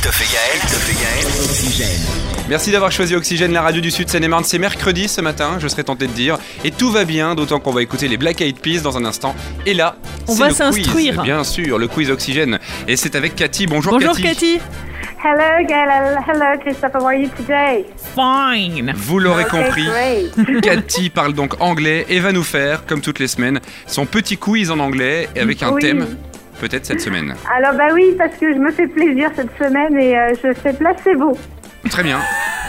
Christophe et Gaël. Oxygène. Merci d'avoir choisi Oxygène, la radio du Sud Seine-et-Marne. C'est mercredi ce matin, je serais tenté de dire. Et tout va bien, d'autant qu'on va écouter les Black Eyed Peas dans un instant. Et là, on c'est va le s'instruire. quiz. Bien sûr, le quiz Oxygène. Et c'est avec Cathy. Bonjour Cathy. Hello, Gail. Hello, Christophe. How are you today? Fine. Vous l'aurez compris, Great. Cathy parle donc anglais et va nous faire, comme toutes les semaines, son petit quiz en anglais avec un thème, peut-être cette semaine. Alors, bah oui, parce que je me fais plaisir cette semaine et je fais placebo. Très bien.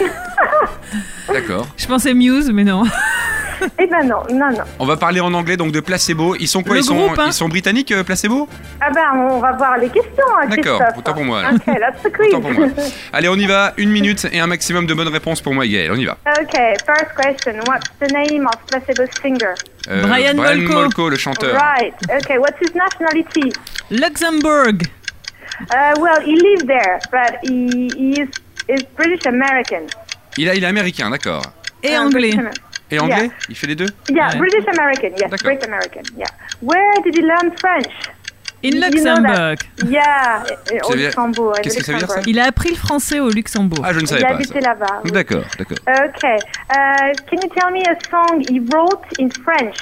D'accord. Je pensais Muse, mais non. Eh ben non. On va parler en anglais donc de placebo. Ils sont quoi? Le groupe, hein. Ils sont britanniques, placebo? Ah ben, on va voir les questions, hein, D'accord, Christophe. autant pour moi. Ok, that's the quiz. Autant pour moi. Allez, on y va. 1 minute et un maximum de bonnes réponses pour moi et Gaël. On y va. Okay, first question. What's the name of placebo singer? Brian Molko. Le chanteur. Right. Okay, what's his nationality? Luxembourg. Well, he lives there, but he is British American. Il est américain, d'accord. Et anglais. British American. Et anglais? Yeah. Il fait les deux? Yeah, Ouais. British American. Yes, D'accord. British American. Yeah. Where did he learn French? In You know Luxembourg. that? Yeah, au Ça veut dire- Luxembourg. Qu'est-ce que ça veut dire, ça? Il a appris le français au Luxembourg. Ah, je ne savais Il pas. habitait Ça. là-bas. Oui. D'accord. Okay. Can you tell me a song he wrote in French?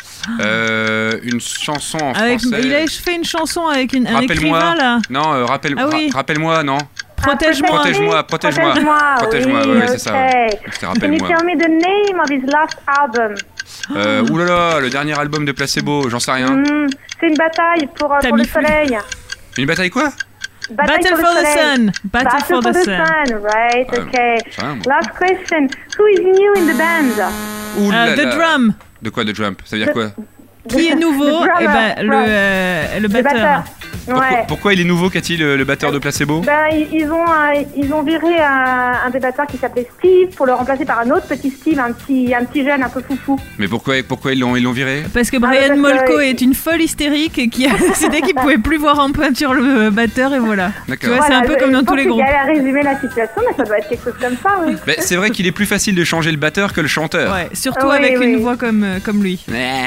Une chanson en Il français. a fait une chanson avec un Rappelle-moi. écrivain là. Non, Ah oui. rappelle-moi, non. Protège-moi. Protège-moi, oui, c'est ça. Okay. C'était Can you rappelle-moi. tell me the name of his last album? Oulala, le dernier album de Placebo, j'en sais rien. C'est une bataille pour T'as le mis soleil. Une bataille quoi? Battle for the soleil. Sun. Battle for the Sun. Right, okay. ça va, moi. Last question. Who is new in the band? Oulala. The Drum. De quoi, de Jump? Ça veut dire quoi? Qui est nouveau? The drummer, Eh ben, le Le batteur. Ouais. Pourquoi il est nouveau, Cathy, le batteur de Placebo? Ben, ils ont viré un des batteurs qui s'appelait Steve pour le remplacer par un autre petit Steve, un petit jeune un peu foufou. Mais pourquoi ils l'ont viré? Parce que parce Brian que, Molko est une folle hystérique et qui a décidé qu'il pouvait plus voir en peinture le batteur et voilà. Tu D'accord. vois, c'est un peu comme dans tous les groupes. Elle a résumé la situation, mais ça doit être quelque chose comme ça, oui. Ben, c'est vrai qu'il est plus facile de changer le batteur que le chanteur. Ouais, surtout Oui, avec oui. une voix comme lui.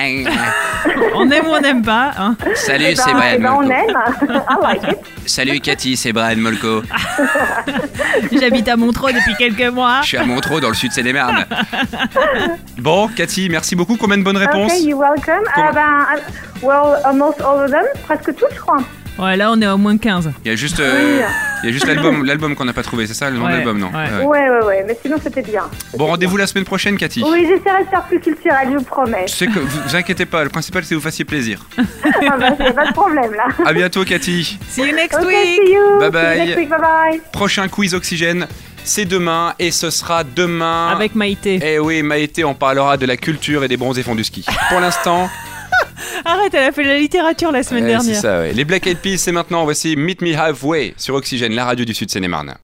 On aime ou on n'aime pas. Hein. Salut, Eh ben, on aime. I like it. Salut Cathy, c'est Brian Molko. J'habite à Montreux depuis quelques mois. Je suis à Montreux dans le sud Seine-et-Marne. Bon, Cathy, merci beaucoup. Combien de bonnes réponses? Okay, you're welcome. Well, almost all of them. Presque toutes, je crois. Ouais, là on est à au moins 15. Il y a juste, Oui. il y a juste l'album qu'on n'a pas trouvé, c'est ça le nom de Ouais, l'album, non? ouais. Ouais, mais sinon c'était bien. Bon, rendez-vous la semaine prochaine, Cathy. Oui, j'essaierai de faire plus culturel, je vous promets. Je sais que vous inquiétez pas, le principal c'est que vous fassiez plaisir. Ah bah, y a pas de problème là. À bientôt, Cathy. See you next Okay, week. see you. Bye See bye. you next week. Bye bye. Prochain quiz Oxygène, c'est demain et ce sera demain. Avec Maïté. Eh oui, Maïté, on parlera de la culture et des bronzés fonds du ski. Pour l'instant, Arrête, elle a fait de la littérature la semaine c'est dernière. ça, ouais. Les Black Eyed Peas, c'est maintenant. Voici Meet Me Halfway sur Oxygène, la radio du Sud Seine-et-Marne.